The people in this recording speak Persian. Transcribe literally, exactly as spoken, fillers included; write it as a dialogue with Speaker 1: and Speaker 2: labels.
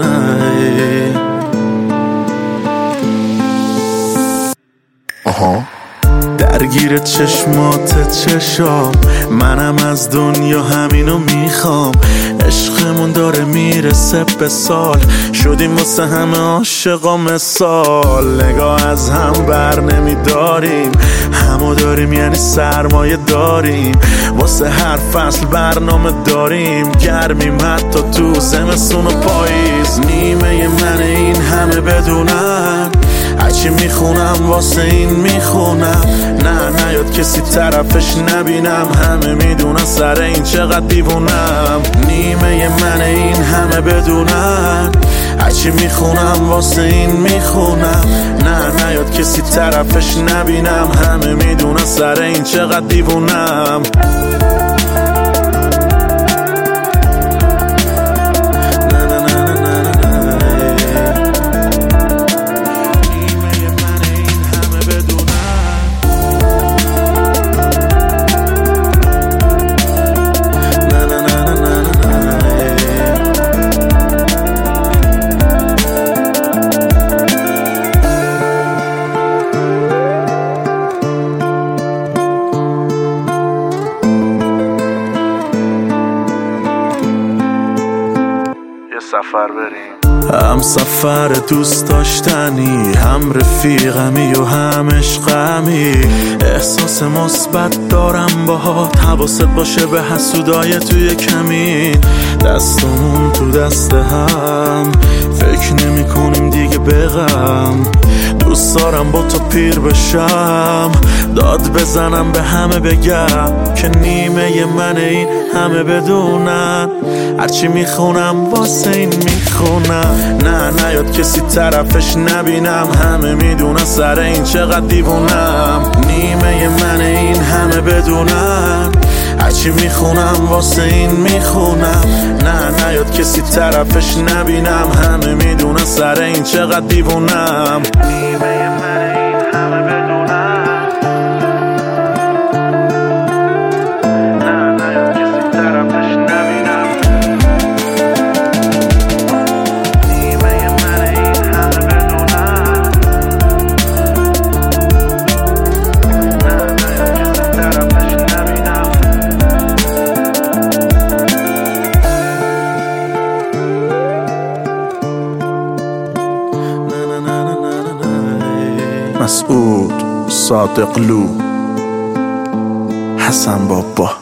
Speaker 1: آها درگیر چشمات چشام، منم از دنیا همینو میخوام. عشقمون داره میرسه به سال، شدیم واسه همه عاشقا مثال. نگاه از هم بر نمیداریم، همو داریم یعنی سرمایه داریم. واسه هر فصل برنامه داریم، گرمیم حتی تو زمستون و پاییز. نیمه من این همه بدونن، هرچی میخونم واسه این میخونم. نه نیاد کسی طرفش نبینم، همه میدونن سر این چقدر دیوونم. نیمه من این همه بدونن، هرچی میخونم واسه این میخونم. نه نیاد کسی طرفش نبینم، همه میدونن سر این چقدر دیوونم.
Speaker 2: سفر بریم،
Speaker 1: هم سفر دوست داشتنی، هم رفیقمی و هم عشقمی. احساس مثبت دارم باهات، حواست باشه به حسودای توی کمین. دستمون تو دست هم، فکر نمی کنیم دیگه به غم. دوست دارم با تو پیر بشم، داد بزنم به همه بگم که نیمه من این همه بدونن. هرچی میخونم واسه این میخونم. نه نیاد کسی طرفش نبینم، همه میدونن سر این چقدر دیوونم. نیمه من این همه بدونن، هرچی میخونم واسه این میخونم. نه نیاد کسی طرفش نبینم، همه میدونن سر این چقدر دیوونم.
Speaker 2: نیمه من این همه بدونن، نه نیاد کسی طرفش نبینم. نیمه من این همه بدونن، نه نیاد کسی طرفش نبینم.
Speaker 1: مسعود صادقلو، حسن بابا.